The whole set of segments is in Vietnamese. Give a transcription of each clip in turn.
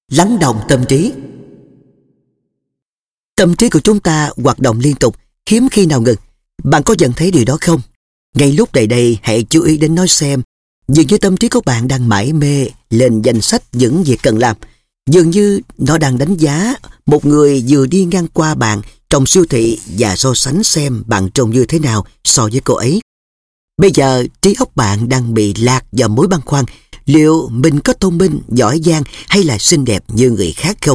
Lắng đọng tâm trí. Tâm trí của chúng ta hoạt động liên tục, hiếm khi nào ngừng. Bạn có nhận thấy điều đó không? Ngay lúc đây, hãy chú ý đến nó xem. Dường như tâm trí của bạn đang mải mê lên danh sách những việc cần làm. Dường như nó đang đánh giá một người vừa đi ngang qua bạn trong siêu thị và so sánh xem bạn trông như thế nào so với cô ấy. Bây giờ trí óc bạn đang bị lạc vào mối băn khoăn liệu mình có thông minh, giỏi giang hay là xinh đẹp như người khác không?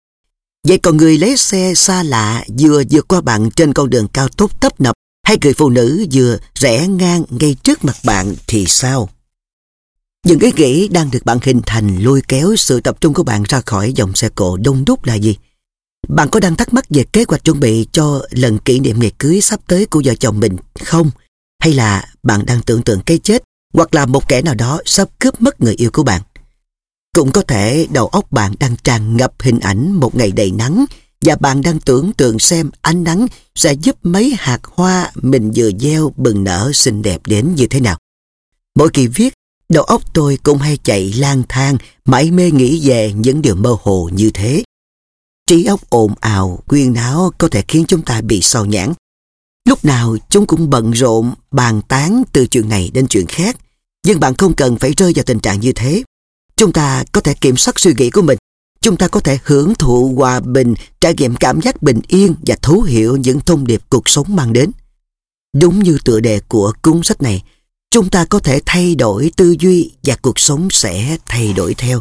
Vậy còn người lái xe xa lạ vừa vượt qua bạn trên con đường cao tốc tấp nập, hay người phụ nữ vừa rẽ ngang ngay trước mặt bạn thì sao? Những ý nghĩ đang được bạn hình thành lôi kéo sự tập trung của bạn ra khỏi dòng xe cộ đông đúc là gì? Bạn có đang thắc mắc về kế hoạch chuẩn bị cho lần kỷ niệm ngày cưới sắp tới của vợ chồng mình không? Hay là bạn đang tưởng tượng cái chết hoặc là một kẻ nào đó sắp cướp mất người yêu của bạn? Cũng có thể đầu óc bạn đang tràn ngập hình ảnh một ngày đầy nắng và bạn đang tưởng tượng xem ánh nắng sẽ giúp mấy hạt hoa mình vừa gieo bừng nở xinh đẹp đến như thế nào. Mỗi kỳ viết, đầu óc tôi cũng hay chạy lang thang, mải mê nghĩ về những điều mơ hồ như thế. Trí óc ồn ào, huyên náo có thể khiến chúng ta bị sao nhãng. Lúc nào chúng cũng bận rộn, bàn tán từ chuyện này đến chuyện khác. Nhưng bạn không cần phải rơi vào tình trạng như thế. Chúng ta có thể kiểm soát suy nghĩ của mình. Chúng ta có thể hưởng thụ hòa bình, trải nghiệm cảm giác bình yên và thấu hiểu những thông điệp cuộc sống mang đến. Đúng như tựa đề của cuốn sách này, chúng ta có thể thay đổi tư duy và cuộc sống sẽ thay đổi theo.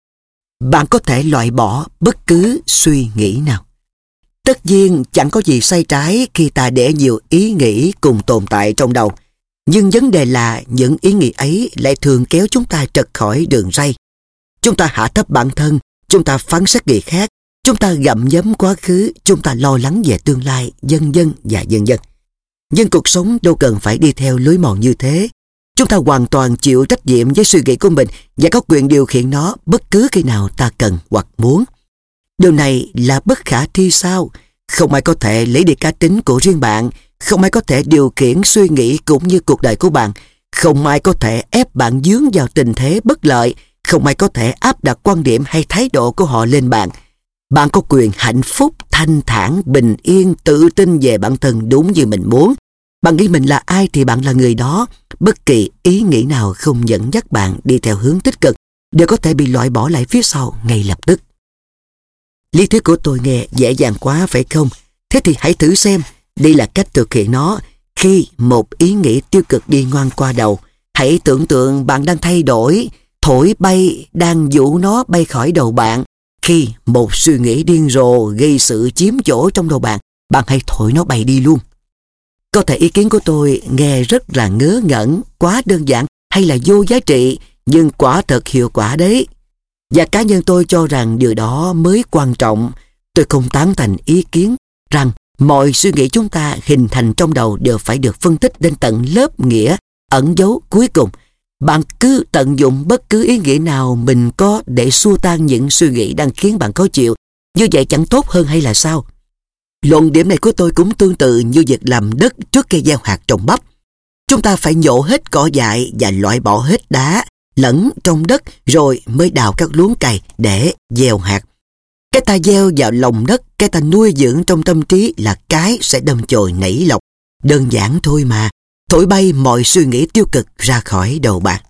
Bạn có thể loại bỏ bất cứ suy nghĩ nào. Tất nhiên chẳng có gì sai trái khi ta để nhiều ý nghĩ cùng tồn tại trong đầu. Nhưng vấn đề là những ý nghĩ ấy lại thường kéo chúng ta trật khỏi đường ray. Chúng ta hạ thấp bản thân, chúng ta phán xét người khác, chúng ta gặm nhấm quá khứ, chúng ta lo lắng về tương lai, vân vân và vân vân. Nhưng cuộc sống đâu cần phải đi theo lối mòn như thế. Chúng ta hoàn toàn chịu trách nhiệm với suy nghĩ của mình và có quyền điều khiển nó bất cứ khi nào ta cần hoặc muốn. Điều này là bất khả thi sao? Không ai có thể lấy đi cá tính của riêng bạn, không ai có thể điều khiển suy nghĩ cũng như cuộc đời của bạn, không ai có thể ép bạn dướng vào tình thế bất lợi, không ai có thể áp đặt quan điểm hay thái độ của họ lên bạn. Bạn có quyền hạnh phúc, thanh thản, bình yên, tự tin về bản thân đúng như mình muốn. Bạn nghĩ mình là ai thì bạn là người đó. Bất kỳ ý nghĩ nào không dẫn dắt bạn đi theo hướng tích cực đều có thể bị loại bỏ lại phía sau ngay lập tức. Lý thuyết của tôi nghe dễ dàng quá phải không? Thế thì hãy thử xem. Đây là cách thực hiện nó. Khi một ý nghĩ tiêu cực đi ngoan qua đầu, hãy tưởng tượng bạn đang thay đổi, thổi bay, đang dụ nó bay khỏi đầu bạn. Khi một suy nghĩ điên rồ gây sự chiếm chỗ trong đầu bạn, bạn hãy thổi nó bay đi luôn. Có thể ý kiến của tôi nghe rất là ngớ ngẩn, quá đơn giản hay là vô giá trị, nhưng quả thật hiệu quả đấy. Và cá nhân tôi cho rằng điều đó mới quan trọng. Tôi không tán thành ý kiến rằng mọi suy nghĩ chúng ta hình thành trong đầu đều phải được phân tích đến tận lớp nghĩa ẩn dấu cuối cùng. Bạn cứ tận dụng bất cứ ý nghĩa nào mình có để xua tan những suy nghĩ đang khiến bạn khó chịu. Như vậy chẳng tốt hơn hay là sao? Luận điểm này của tôi cũng tương tự như việc làm đất trước khi gieo hạt trồng bắp. Chúng ta phải nhổ hết cỏ dại và loại bỏ hết đá lẫn trong đất rồi mới đào các luống cày để gieo hạt. Cái ta gieo vào lòng đất, cái ta nuôi dưỡng trong tâm trí là cái sẽ đâm chồi nảy lộc. Đơn giản thôi mà, thổi bay mọi suy nghĩ tiêu cực ra khỏi đầu bạn.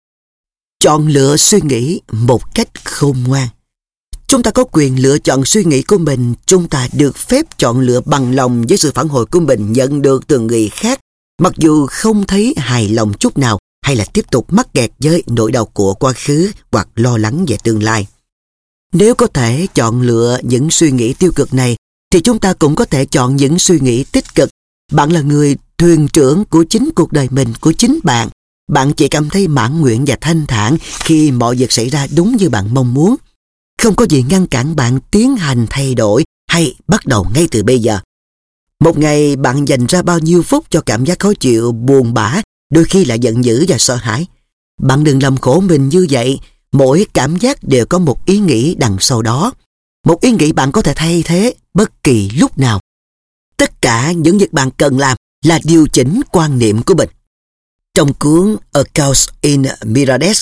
Chọn lựa suy nghĩ một cách khôn ngoan. Chúng ta có quyền lựa chọn suy nghĩ của mình. Chúng ta được phép chọn lựa bằng lòng với sự phản hồi của mình nhận được từ người khác, mặc dù không thấy hài lòng chút nào hay là tiếp tục mắc kẹt với nỗi đau của quá khứ hoặc lo lắng về tương lai. Nếu có thể chọn lựa những suy nghĩ tiêu cực này, thì chúng ta cũng có thể chọn những suy nghĩ tích cực. Bạn là người thuyền trưởng của chính cuộc đời mình, của chính bạn. Bạn chỉ cảm thấy mãn nguyện và thanh thản khi mọi việc xảy ra đúng như bạn mong muốn. Không có gì ngăn cản bạn tiến hành thay đổi hay bắt đầu ngay từ bây giờ. Một ngày bạn dành ra bao nhiêu phút cho cảm giác khó chịu, buồn bã, đôi khi là giận dữ và sợ hãi. Bạn đừng làm khổ mình như vậy. Mỗi cảm giác đều có một ý nghĩ đằng sau đó. Một ý nghĩ bạn có thể thay thế bất kỳ lúc nào. Tất cả những việc bạn cần làm là điều chỉnh quan niệm của mình. Trong cuốn A Course in Miracles,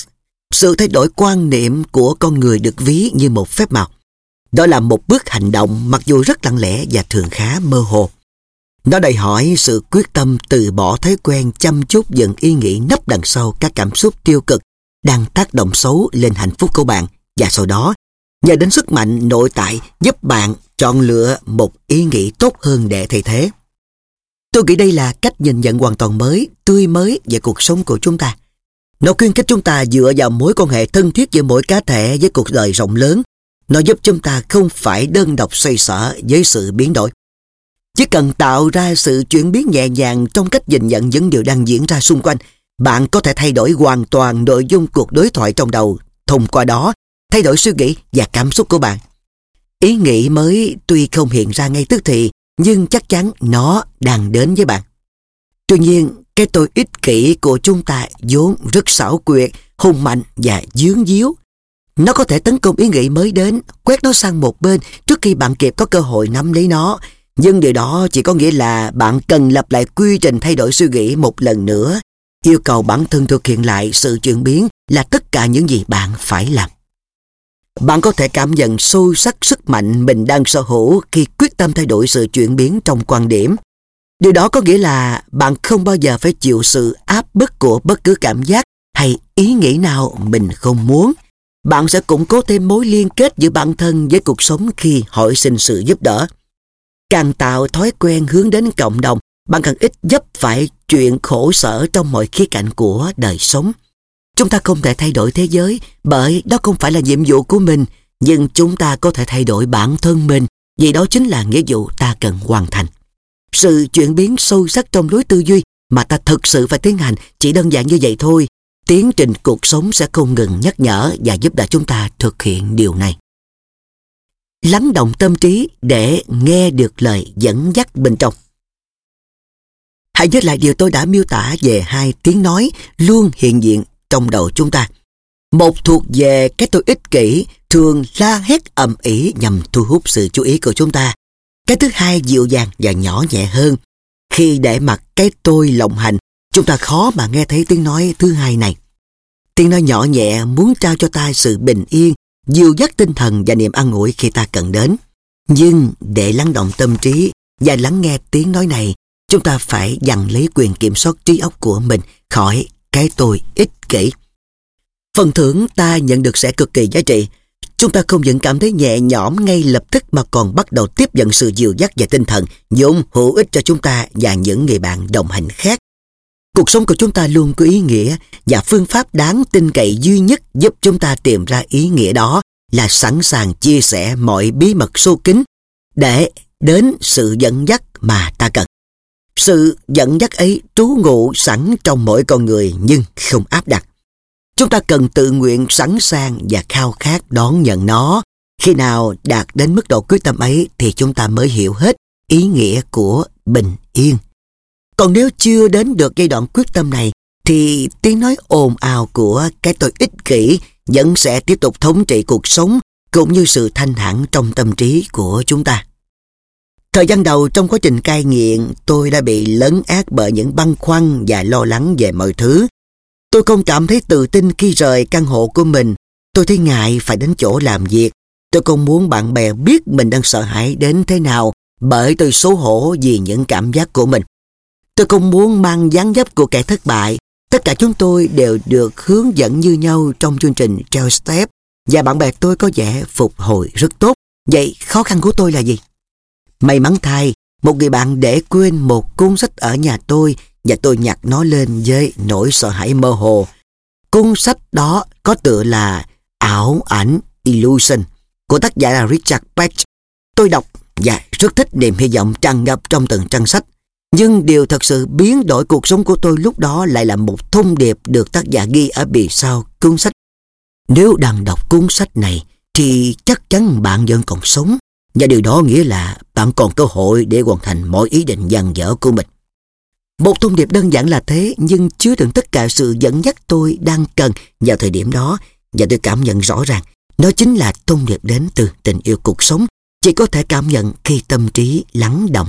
Sự thay đổi quan niệm của con người được ví như một phép màu. Đó là một bước hành động mặc dù rất lặng lẽ và thường khá mơ hồ. Nó đòi hỏi sự quyết tâm từ bỏ thói quen chăm chút những ý nghĩ nấp đằng sau các cảm xúc tiêu cực đang tác động xấu lên hạnh phúc của bạn, và sau đó nhờ đến sức mạnh nội tại giúp bạn chọn lựa một ý nghĩ tốt hơn để thay thế. Tôi nghĩ đây là cách nhìn nhận hoàn toàn mới, tươi mới về cuộc sống của chúng ta. Nó khuyến khích chúng ta dựa vào mối quan hệ thân thiết giữa mỗi cá thể với cuộc đời rộng lớn. Nó giúp chúng ta không phải đơn độc xoay sở với sự biến đổi. Chỉ cần tạo ra sự chuyển biến nhẹ nhàng trong cách nhìn nhận những điều đang diễn ra xung quanh, bạn có thể thay đổi hoàn toàn nội dung cuộc đối thoại trong đầu, thông qua đó thay đổi suy nghĩ và cảm xúc của bạn. Ý nghĩ mới tuy không hiện ra ngay tức thì, nhưng chắc chắn nó đang đến với bạn. Tuy nhiên, cái tôi ích kỷ của chúng ta vốn rất xảo quyệt, hung mạnh và dướng díu. Nó có thể tấn công ý nghĩ mới đến, quét nó sang một bên trước khi bạn kịp có cơ hội nắm lấy nó. Nhưng điều đó chỉ có nghĩa là bạn cần lặp lại quy trình thay đổi suy nghĩ một lần nữa. Yêu cầu bản thân thực hiện lại sự chuyển biến là tất cả những gì bạn phải làm. Bạn có thể cảm nhận sâu sắc sức mạnh mình đang sở hữu khi quyết tâm thay đổi sự chuyển biến trong quan điểm. Điều đó có nghĩa là bạn không bao giờ phải chịu sự áp bức của bất cứ cảm giác hay ý nghĩ nào mình không muốn. Bạn sẽ củng cố thêm mối liên kết giữa bản thân với cuộc sống khi hỏi xin sự giúp đỡ. Càng tạo thói quen hướng đến cộng đồng, bạn càng ít vấp phải chuyện khổ sở trong mọi khía cạnh của đời sống. Chúng ta không thể thay đổi thế giới bởi đó không phải là nhiệm vụ của mình, nhưng chúng ta có thể thay đổi bản thân mình vì đó chính là nghĩa vụ ta cần hoàn thành. Sự chuyển biến sâu sắc trong lối tư duy mà ta thực sự phải tiến hành chỉ đơn giản như vậy thôi. Tiến trình cuộc sống sẽ không ngừng nhắc nhở và giúp đỡ chúng ta thực hiện điều này. Lắng động tâm trí để nghe được lời dẫn dắt bên trong. Hãy nhớ lại điều tôi đã miêu tả về hai tiếng nói luôn hiện diện trong đầu chúng ta. Một thuộc về cái tôi ích kỷ, thường la hét ầm ĩ nhằm thu hút sự chú ý của chúng ta. Cái thứ hai dịu dàng và nhỏ nhẹ hơn. Khi để mặc cái tôi lộng hành, chúng ta khó mà nghe thấy tiếng nói thứ hai này. Tiếng nói nhỏ nhẹ muốn trao cho ta sự bình yên, dìu dắt tinh thần và niềm an ủi khi ta cần đến. Nhưng để lắng động tâm trí và lắng nghe tiếng nói này, chúng ta phải giành lấy quyền kiểm soát trí óc của mình khỏi cái tôi ích kỷ. Phần thưởng ta nhận được sẽ cực kỳ giá trị. Chúng ta không những cảm thấy nhẹ nhõm ngay lập tức mà còn bắt đầu tiếp nhận sự dìu dắt và tinh thần vốn hữu ích cho chúng ta và những người bạn đồng hành khác. Cuộc sống của chúng ta luôn có ý nghĩa và phương pháp đáng tin cậy duy nhất giúp chúng ta tìm ra ý nghĩa đó là sẵn sàng chia sẻ mọi bí mật sâu kín để đến sự dẫn dắt mà ta cần. Sự dẫn dắt ấy trú ngụ sẵn trong mỗi con người nhưng không áp đặt. Chúng ta cần tự nguyện sẵn sàng và khao khát đón nhận nó. Khi nào đạt đến mức độ quyết tâm ấy thì chúng ta mới hiểu hết ý nghĩa của bình yên. Còn nếu chưa đến được giai đoạn quyết tâm này thì tiếng nói ồn ào của cái tôi ích kỷ vẫn sẽ tiếp tục thống trị cuộc sống cũng như sự thanh thản trong tâm trí của chúng ta. Thời gian đầu trong quá trình cai nghiện, tôi đã bị lấn át bởi những băn khoăn và lo lắng về mọi thứ. Tôi không cảm thấy tự tin khi rời căn hộ của mình. Tôi thấy ngại phải đến chỗ làm việc. Tôi không muốn bạn bè biết mình đang sợ hãi đến thế nào bởi tôi xấu hổ vì những cảm giác của mình. Tôi không muốn mang dáng dấp của kẻ thất bại. Tất cả chúng tôi đều được hướng dẫn như nhau trong chương trình 12 Step và bạn bè tôi có vẻ phục hồi rất tốt. Vậy khó khăn của tôi là gì? May mắn thay, một người bạn để quên một cuốn sách ở nhà tôi và tôi nhặt nó lên với nỗi sợ hãi mơ hồ. Cuốn sách đó có tựa là Ảo ảnh Illusion của tác giả là Richard Bach. Tôi đọc và rất thích niềm hy vọng tràn ngập trong từng trang sách. Nhưng điều thật sự biến đổi cuộc sống của tôi lúc đó lại là một thông điệp được tác giả ghi ở bìa sau cuốn sách. Nếu đang đọc cuốn sách này thì chắc chắn bạn vẫn còn sống, và điều đó nghĩa là bạn còn cơ hội để hoàn thành mọi ý định dang dở của mình. Một thông điệp đơn giản là thế nhưng chứa đựng tất cả sự dẫn dắt tôi đang cần vào thời điểm đó, và tôi cảm nhận rõ ràng nó chính là thông điệp đến từ tình yêu cuộc sống, chỉ có thể cảm nhận khi tâm trí lắng động.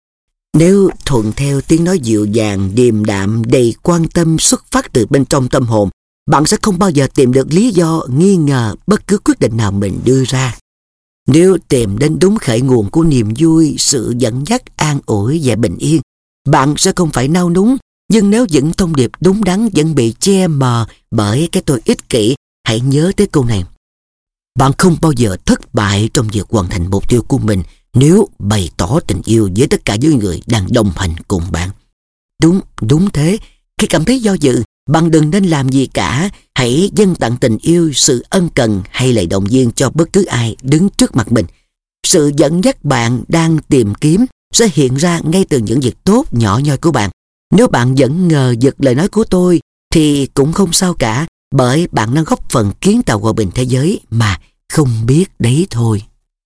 Nếu thuận theo tiếng nói dịu dàng, điềm đạm, đầy quan tâm xuất phát từ bên trong tâm hồn, bạn sẽ không bao giờ tìm được lý do nghi ngờ bất cứ quyết định nào mình đưa ra. Nếu tìm đến đúng khởi nguồn của niềm vui, sự dẫn dắt, an ủi và bình yên, bạn sẽ không phải nao núng. Nhưng nếu những thông điệp đúng đắn vẫn bị che mờ bởi cái tôi ích kỷ, hãy nhớ tới câu này. Bạn không bao giờ thất bại trong việc hoàn thành mục tiêu của mình nếu bày tỏ tình yêu với tất cả những người đang đồng hành cùng bạn. Đúng thế. Khi cảm thấy do dự, bạn đừng nên làm gì cả. Hãy dâng tặng tình yêu, sự ân cần hay lời động viên cho bất cứ ai đứng trước mặt mình. Sự dẫn dắt bạn đang tìm kiếm sẽ hiện ra ngay từ những việc tốt nhỏ nhoi của bạn. Nếu bạn vẫn ngờ vực lời nói của tôi thì cũng không sao cả, bởi bạn đang góp phần kiến tạo hòa bình thế giới mà không biết đấy thôi.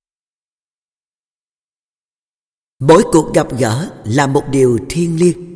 Mỗi cuộc gặp gỡ là một điều thiêng liêng.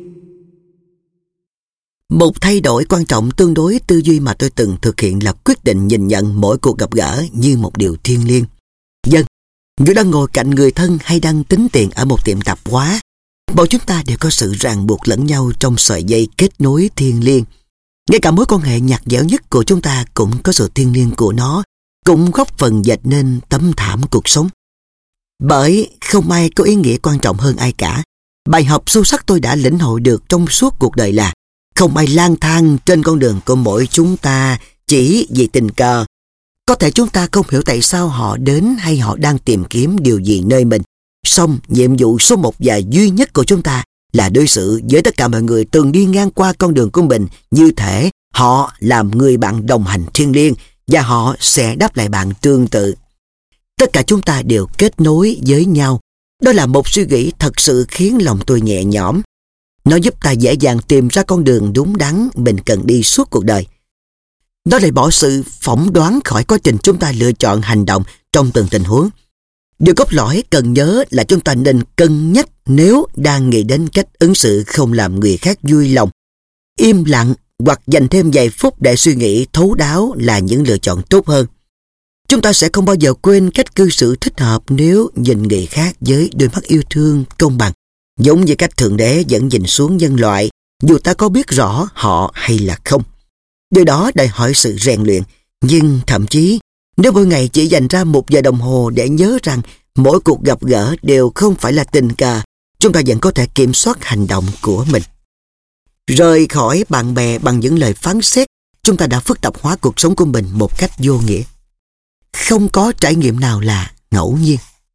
Một thay đổi quan trọng tương đối tư duy mà tôi từng thực hiện là quyết định nhìn nhận mỗi cuộc gặp gỡ như một điều thiêng liêng. Dân, dù đang ngồi cạnh người thân hay đang tính tiền ở một tiệm tạp hóa, mỗi chúng ta đều có sự ràng buộc lẫn nhau trong sợi dây kết nối thiêng liêng. Ngay cả mối quan hệ nhạt nhẽo nhất của chúng ta cũng có sự thiêng liêng của nó, cũng góp phần dệt nên tấm thảm cuộc sống. Bởi không ai có ý nghĩa quan trọng hơn ai cả. Bài học sâu sắc tôi đã lĩnh hội được trong suốt cuộc đời là không ai lang thang trên con đường của mỗi chúng ta chỉ vì tình cờ. Có thể chúng ta không hiểu tại sao họ đến hay họ đang tìm kiếm điều gì nơi mình. Song nhiệm vụ số 1 và duy nhất của chúng ta là đối xử với tất cả mọi người từng đi ngang qua con đường của mình như thể họ làm người bạn đồng hành thiêng liêng và họ sẽ đáp lại bạn tương tự. Tất cả chúng ta đều kết nối với nhau. Đó là một suy nghĩ thật sự khiến lòng tôi nhẹ nhõm. Nó giúp ta dễ dàng tìm ra con đường đúng đắn mình cần đi suốt cuộc đời. Nó lại bỏ sự phỏng đoán khỏi quá trình chúng ta lựa chọn hành động trong từng tình huống. Điều cốt lõi cần nhớ là chúng ta nên cân nhắc nếu đang nghĩ đến cách ứng xử không làm người khác vui lòng. Im lặng hoặc dành thêm vài phút để suy nghĩ thấu đáo là những lựa chọn tốt hơn. Chúng ta sẽ không bao giờ quên cách cư xử thích hợp nếu nhìn người khác với đôi mắt yêu thương, công bằng, giống như cách Thượng Đế vẫn nhìn xuống nhân loại, dù ta có biết rõ họ hay là không. Điều đó đòi hỏi sự rèn luyện, nhưng thậm chí nếu mỗi ngày chỉ dành ra 1 giờ đồng hồ để nhớ rằng mỗi cuộc gặp gỡ đều không phải là tình cờ, chúng ta vẫn có thể kiểm soát hành động của mình. Rời khỏi bạn bè bằng những lời phán xét, chúng ta đã phức tạp hóa cuộc sống của mình một cách vô nghĩa. Không có trải nghiệm nào là ngẫu nhiên.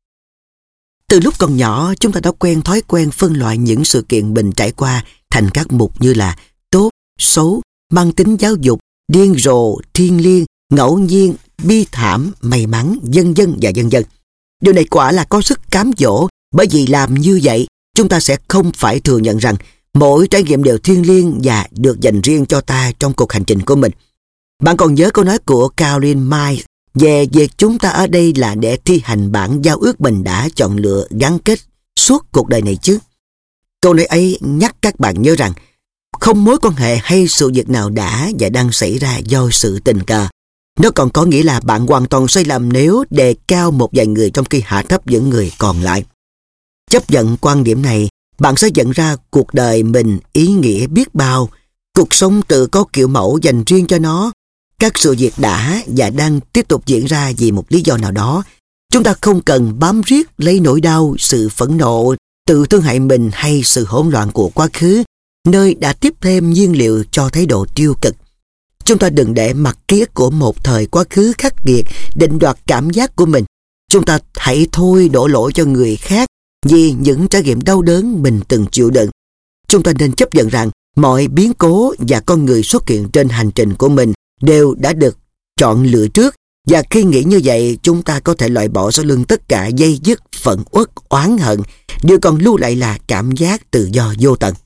Từ lúc còn nhỏ, chúng ta đã quen thói quen phân loại những sự kiện mình trải qua thành các mục như là tốt, xấu, mang tính giáo dục, điên rồ, thiêng liêng, ngẫu nhiên, bi thảm, may mắn, vân vân và vân vân. Điều này quả là có sức cám dỗ, bởi vì làm như vậy, chúng ta sẽ không phải thừa nhận rằng mỗi trải nghiệm đều thiêng liêng và được dành riêng cho ta trong cuộc hành trình của mình. Bạn còn nhớ câu nói của Caroline Myers về việc chúng ta ở đây là để thi hành bản giao ước mình đã chọn lựa gắn kết suốt cuộc đời này chứ? Câu nói ấy nhắc các bạn nhớ rằng không mối quan hệ hay sự việc nào đã và đang xảy ra do sự tình cờ. Nó còn có nghĩa là bạn hoàn toàn sai lầm nếu đề cao một vài người trong khi hạ thấp những người còn lại. Chấp nhận quan điểm này, bạn sẽ nhận ra cuộc đời mình ý nghĩa biết bao. Cuộc sống tự có kiểu mẫu dành riêng cho nó. Các sự việc đã và đang tiếp tục diễn ra vì một lý do nào đó. Chúng ta không cần bám riết lấy nỗi đau, sự phẫn nộ, tự thương hại mình hay sự hỗn loạn của quá khứ, nơi đã tiếp thêm nhiên liệu cho thái độ tiêu cực. Chúng ta đừng để mặc ký ức của một thời quá khứ khắc nghiệt định đoạt cảm giác của mình. Chúng ta hãy thôi đổ lỗi cho người khác vì những trải nghiệm đau đớn mình từng chịu đựng. Chúng ta nên chấp nhận rằng mọi biến cố và con người xuất hiện trên hành trình của mình đều đã được chọn lựa trước, và khi nghĩ như vậy, chúng ta có thể loại bỏ sau lưng tất cả dây dứt, phẫn uất, oán hận. Điều còn lưu lại là cảm giác tự do vô tận.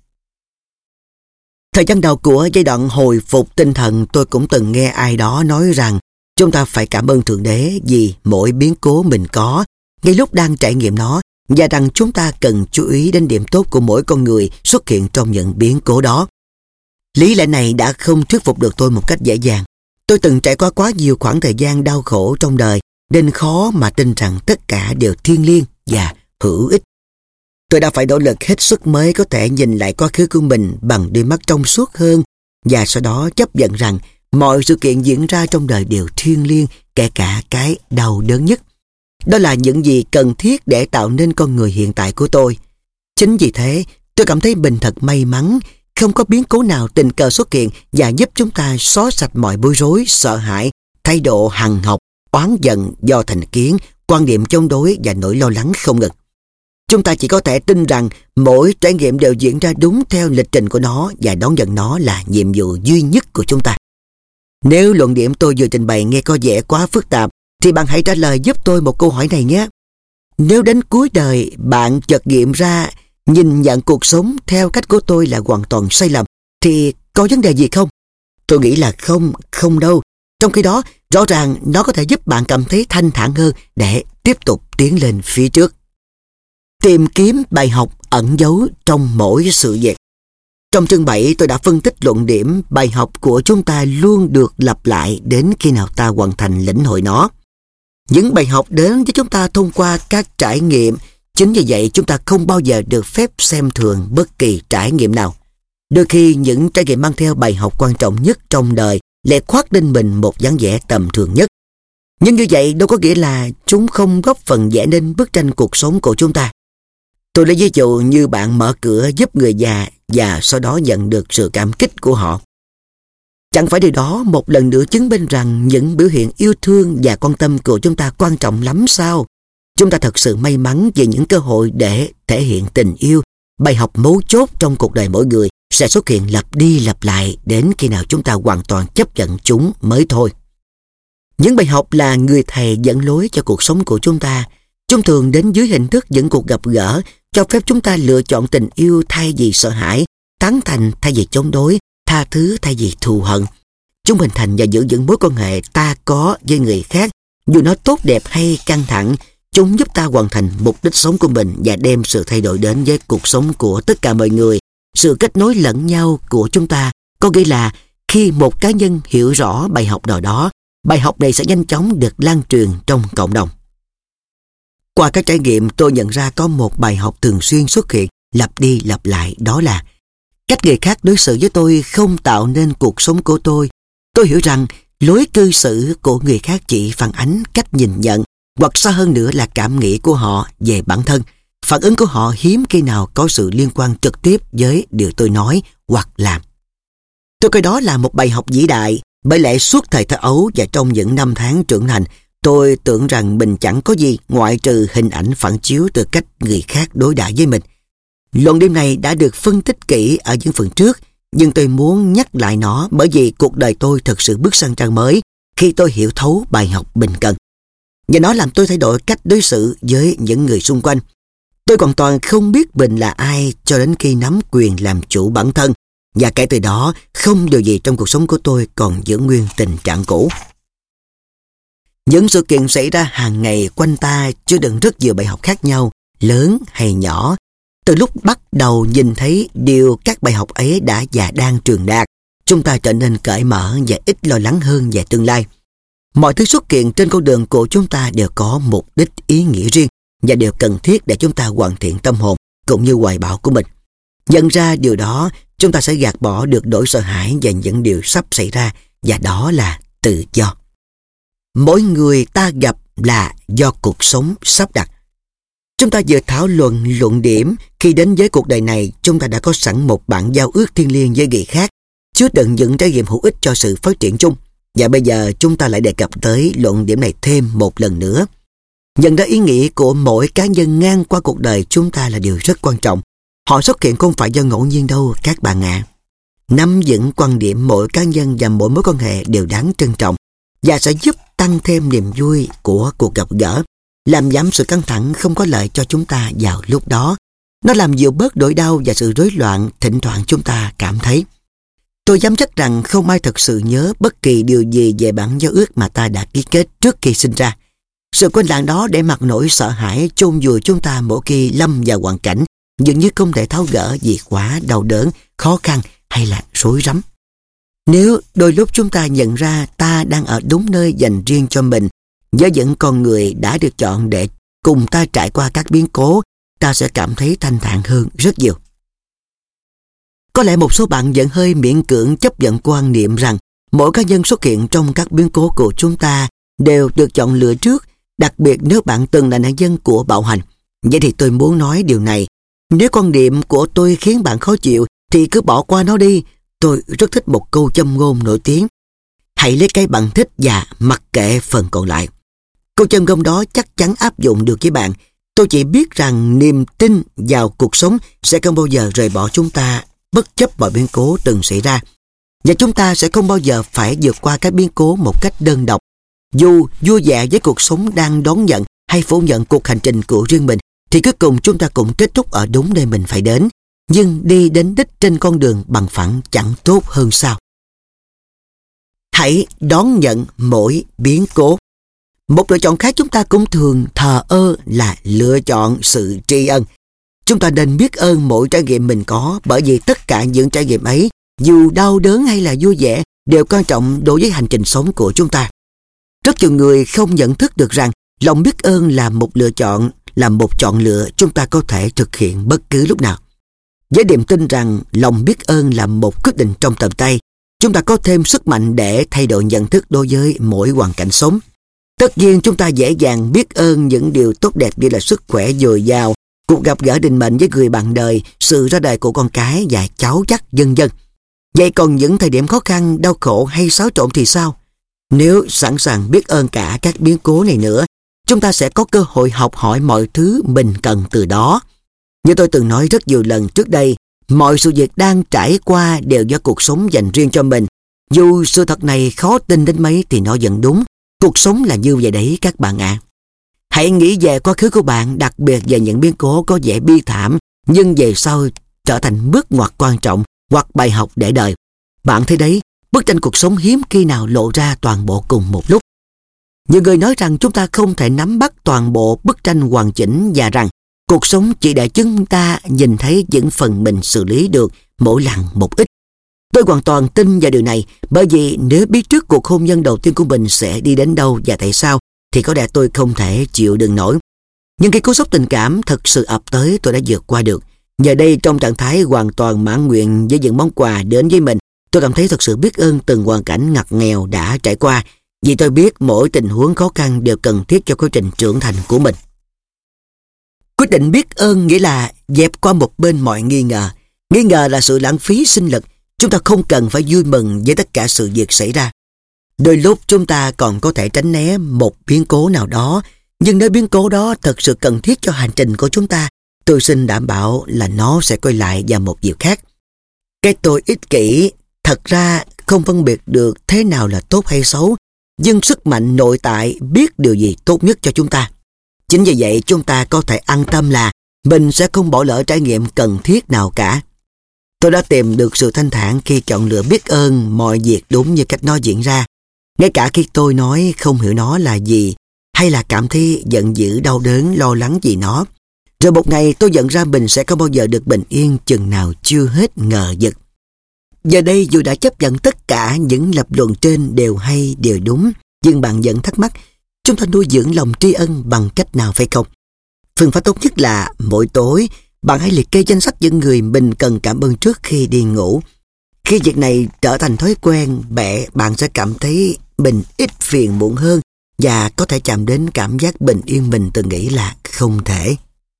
Thời gian đầu của giai đoạn hồi phục tinh thần, tôi cũng từng nghe ai đó nói rằng chúng ta phải cảm ơn Thượng Đế vì mỗi biến cố mình có ngay lúc đang trải nghiệm nó, và rằng chúng ta cần chú ý đến điểm tốt của mỗi con người xuất hiện trong những biến cố đó. Lý lẽ này đã không thuyết phục được tôi một cách dễ dàng. Tôi từng trải qua quá nhiều khoảng thời gian đau khổ trong đời, nên khó mà tin rằng tất cả đều thiêng liêng và hữu ích. Tôi đã phải nỗ lực hết sức mới có thể nhìn lại quá khứ của mình bằng đôi mắt trong suốt hơn, và sau đó chấp nhận rằng Mọi sự kiện diễn ra trong đời đều thiêng liêng, kể cả cái đau đớn nhất. Đó là những gì cần thiết để tạo nên con người hiện tại của tôi. Chính vì thế, tôi cảm thấy mình thật may mắn, không có biến cố nào tình cờ xuất hiện và giúp chúng ta xóa sạch mọi bối rối, sợ hãi, thái độ hằn học, oán giận do thành kiến, quan niệm chống đối và nỗi lo lắng không ngừng. Chúng ta chỉ có thể tin rằng mỗi trải nghiệm đều diễn ra đúng theo lịch trình của nó và đón nhận nó là nhiệm vụ duy nhất của chúng ta. Nếu luận điểm tôi vừa trình bày nghe có vẻ quá phức tạp, thì bạn hãy trả lời giúp tôi một câu hỏi này nhé. Nếu đến cuối đời bạn chợt nghiệm ra nhìn nhận cuộc sống theo cách của tôi là hoàn toàn sai lầm, thì có vấn đề gì không? Tôi nghĩ là không đâu. Trong khi đó, rõ ràng nó có thể giúp bạn cảm thấy thanh thản hơn để tiếp tục tiến lên phía trước. Tìm kiếm bài học ẩn giấu trong mỗi sự việc. Trong chương 7, tôi đã phân tích luận điểm bài học của chúng ta luôn được lặp lại đến khi nào ta hoàn thành lĩnh hội nó. Những bài học đến với chúng ta thông qua các trải nghiệm. Chính vì vậy chúng ta không bao giờ được phép xem thường bất kỳ trải nghiệm nào. Đôi khi những trải nghiệm mang theo bài học quan trọng nhất trong đời lại khoác lên mình một dáng vẻ tầm thường nhất. Nhưng như vậy đâu có nghĩa là chúng không góp phần vẽ nên bức tranh cuộc sống của chúng ta. Tôi lấy ví dụ như bạn mở cửa giúp người già và sau đó nhận được sự cảm kích của họ. Chẳng phải điều đó một lần nữa chứng minh rằng những biểu hiện yêu thương và quan tâm của chúng ta quan trọng lắm sao? Chúng ta thật sự may mắn về những cơ hội để thể hiện tình yêu. Bài học mấu chốt trong cuộc đời mỗi người sẽ xuất hiện lặp đi lặp lại đến khi nào chúng ta hoàn toàn chấp nhận chúng mới thôi. Những bài học là người thầy dẫn lối cho cuộc sống của chúng ta. Chúng thường đến dưới hình thức những cuộc gặp gỡ, cho phép chúng ta lựa chọn tình yêu thay vì sợ hãi, tán thành thay vì chống đối, tha thứ thay vì thù hận. Chúng hình thành và giữ vững mối quan hệ ta có với người khác, dù nó tốt đẹp hay căng thẳng. Chúng giúp ta hoàn thành mục đích sống của mình và đem sự thay đổi đến với cuộc sống của tất cả mọi người. Sự kết nối lẫn nhau của chúng ta có nghĩa là khi một cá nhân hiểu rõ bài học nào đó, bài học này sẽ nhanh chóng được lan truyền trong cộng đồng. Qua các trải nghiệm, tôi nhận ra có một bài học thường xuyên xuất hiện, lặp đi lặp lại, đó là cách người khác đối xử với tôi không tạo nên cuộc sống của tôi. Tôi hiểu rằng lối cư xử của người khác chỉ phản ánh cách nhìn nhận, hoặc xa hơn nữa là cảm nghĩ của họ về bản thân. Phản ứng của họ hiếm khi nào có sự liên quan trực tiếp với điều tôi nói hoặc làm. Tôi coi đó là một bài học vĩ đại, bởi lẽ suốt thời thơ ấu và trong những năm tháng trưởng thành, tôi tưởng rằng mình chẳng có gì ngoại trừ hình ảnh phản chiếu từ cách người khác đối đãi với mình. Luận điểm này đã được phân tích kỹ ở những phần trước, nhưng tôi muốn nhắc lại nó bởi vì cuộc đời tôi thực sự bước sang trang mới khi tôi hiểu thấu bài học mình cần. Và nó làm tôi thay đổi cách đối xử với những người xung quanh. Tôi hoàn toàn không biết mình là ai cho đến khi nắm quyền làm chủ bản thân. Và kể từ đó, không điều gì trong cuộc sống của tôi còn giữ nguyên tình trạng cũ. Những sự kiện xảy ra hàng ngày quanh ta chứa đựng rất nhiều bài học khác nhau, lớn hay nhỏ. Từ lúc bắt đầu nhìn thấy điều các bài học ấy đã và đang truyền đạt, chúng ta trở nên cởi mở và ít lo lắng hơn về tương lai. Mọi thứ xuất hiện trên con đường của chúng ta đều có mục đích ý nghĩa riêng và đều cần thiết để chúng ta hoàn thiện tâm hồn cũng như hoài bão của mình. Nhận ra điều đó, chúng ta sẽ gạt bỏ được nỗi sợ hãi về những điều sắp xảy ra, và đó là tự do. Mỗi người ta gặp là do cuộc sống sắp đặt. Chúng ta vừa thảo luận điểm khi đến với cuộc đời này, chúng ta đã có sẵn một bản giao ước thiêng liêng với người khác, chứa đựng những trải nghiệm hữu ích cho sự phát triển chung. Và bây giờ chúng ta lại đề cập tới luận điểm này thêm một lần nữa. Nhận ra ý nghĩa của mỗi cá nhân ngang qua cuộc đời chúng ta là điều rất quan trọng. Họ xuất hiện không phải do ngẫu nhiên đâu các bạn ạ. Nắm vững quan điểm mỗi cá nhân và mỗi mối quan hệ đều đáng trân trọng và sẽ giúp tăng thêm niềm vui của cuộc gặp gỡ, làm giảm sự căng thẳng không có lợi cho chúng ta vào lúc đó. Nó làm dịu bớt nỗi đau và sự rối loạn thỉnh thoảng chúng ta cảm thấy. Tôi dám chắc rằng không ai thật sự nhớ bất kỳ điều gì về bản giao ước mà ta đã ký kết trước khi sinh ra. Sự quên lãng đó để mặc nỗi sợ hãi chôn vùi chúng ta mỗi khi lâm vào hoàn cảnh dường như không thể tháo gỡ vì quá đau đớn, khó khăn hay là rối rắm. Nếu đôi lúc chúng ta nhận ra ta đang ở đúng nơi dành riêng cho mình, với những con người đã được chọn để cùng ta trải qua các biến cố, ta sẽ cảm thấy thanh thản hơn rất nhiều. Có lẽ một số bạn vẫn hơi miễn cưỡng chấp nhận quan niệm rằng Mỗi cá nhân xuất hiện trong các biến cố của chúng ta đều được chọn lựa trước, đặc biệt nếu bạn từng là nạn nhân của bạo hành. Vậy thì tôi muốn nói điều này. Nếu quan điểm của tôi khiến bạn khó chịu thì cứ bỏ qua nó đi. Tôi rất thích một câu châm ngôn nổi tiếng: hãy lấy cái bạn thích và mặc kệ phần còn lại. Câu châm ngôn đó chắc chắn áp dụng được với bạn. Tôi chỉ biết rằng niềm tin vào cuộc sống sẽ không bao giờ rời bỏ chúng ta bất chấp mọi biến cố từng xảy ra. Và chúng ta sẽ không bao giờ phải vượt qua các biến cố một cách đơn độc. Dù vui vẻ với cuộc sống đang đón nhận hay phủ nhận cuộc hành trình của riêng mình, thì cuối cùng chúng ta cũng kết thúc ở đúng nơi mình phải đến. Nhưng đi đến đích trên con đường bằng phẳng chẳng tốt hơn sao? Hãy đón nhận mỗi biến cố. Một lựa chọn khác chúng ta cũng thường thờ ơ là lựa chọn sự tri ân. Chúng ta nên biết ơn mỗi trải nghiệm mình có, bởi vì tất cả những trải nghiệm ấy, dù đau đớn hay là vui vẻ, đều quan trọng đối với hành trình sống của chúng ta. Rất nhiều người không nhận thức được rằng lòng biết ơn là một lựa chọn, là một chọn lựa chúng ta có thể thực hiện bất cứ lúc nào. Với niềm tin rằng lòng biết ơn là một quyết định trong tầm tay, chúng ta có thêm sức mạnh để thay đổi nhận thức đối với mỗi hoàn cảnh sống. Tất nhiên chúng ta dễ dàng biết ơn những điều tốt đẹp như là sức khỏe dồi dào, cuộc gặp gỡ định mệnh với người bạn đời, sự ra đời của con cái và cháu dắt vân vân. Vậy còn những thời điểm khó khăn, đau khổ hay xáo trộn thì sao? Nếu sẵn sàng biết ơn cả các biến cố này nữa, chúng ta sẽ có cơ hội học hỏi mọi thứ mình cần từ đó. Như tôi từng nói rất nhiều lần trước đây, mọi sự việc đang trải qua đều do cuộc sống dành riêng cho mình. Dù sự thật này khó tin đến mấy thì nó vẫn đúng. Cuộc sống là như vậy đấy các bạn ạ. Hãy nghĩ về quá khứ của bạn, đặc biệt về những biến cố có vẻ bi thảm, nhưng về sau trở thành bước ngoặt quan trọng hoặc bài học để đời. Bạn thấy đấy, bức tranh cuộc sống hiếm khi nào lộ ra toàn bộ cùng một lúc. Nhiều người nói rằng chúng ta không thể nắm bắt toàn bộ bức tranh hoàn chỉnh và rằng cuộc sống chỉ để chúng ta nhìn thấy những phần mình xử lý được mỗi lần một ít. Tôi hoàn toàn tin vào điều này, bởi vì nếu biết trước cuộc hôn nhân đầu tiên của mình sẽ đi đến đâu và tại sao, thì có lẽ tôi không thể chịu đựng nổi. Nhưng khi cú sốc tình cảm thực sự ập tới, tôi đã vượt qua được. Giờ đây trong trạng thái hoàn toàn mãn nguyện với những món quà đến với mình, tôi cảm thấy thật sự biết ơn từng hoàn cảnh ngặt nghèo đã trải qua, vì tôi biết mỗi tình huống khó khăn đều cần thiết cho quá trình trưởng thành của mình. Quyết định biết ơn nghĩa là dẹp qua một bên mọi nghi ngờ. Nghi ngờ là sự lãng phí sinh lực. Chúng ta không cần phải vui mừng với tất cả sự việc xảy ra. Đôi lúc chúng ta còn có thể tránh né một biến cố nào đó, nhưng nếu biến cố đó thật sự cần thiết cho hành trình của chúng ta, tôi xin đảm bảo là nó sẽ quay lại vào một dịp khác. Cái tôi ích kỷ thật ra không phân biệt được thế nào là tốt hay xấu, nhưng sức mạnh nội tại biết điều gì tốt nhất cho chúng ta. Chính vì vậy chúng ta có thể an tâm là mình sẽ không bỏ lỡ trải nghiệm cần thiết nào cả. Tôi đã tìm được sự thanh thản khi chọn lựa biết ơn mọi việc đúng như cách nó diễn ra. Ngay cả khi tôi nói không hiểu nó là gì, hay là cảm thấy giận dữ, đau đớn, lo lắng vì nó. Rồi một ngày tôi nhận ra mình sẽ không bao giờ được bình yên chừng nào chưa hết ngờ vực. Giờ đây dù đã chấp nhận tất cả những lập luận trên đều hay, đều đúng, nhưng bạn vẫn thắc mắc, chúng ta nuôi dưỡng lòng tri ân bằng cách nào phải không? Phương pháp tốt nhất là mỗi tối bạn hãy liệt kê danh sách những người mình cần cảm ơn trước khi đi ngủ. Khi việc này trở thành thói quen, bạn sẽ cảm thấy mình ít phiền muộn hơn và có thể chạm đến cảm giác bình yên mình từng nghĩ là không thể.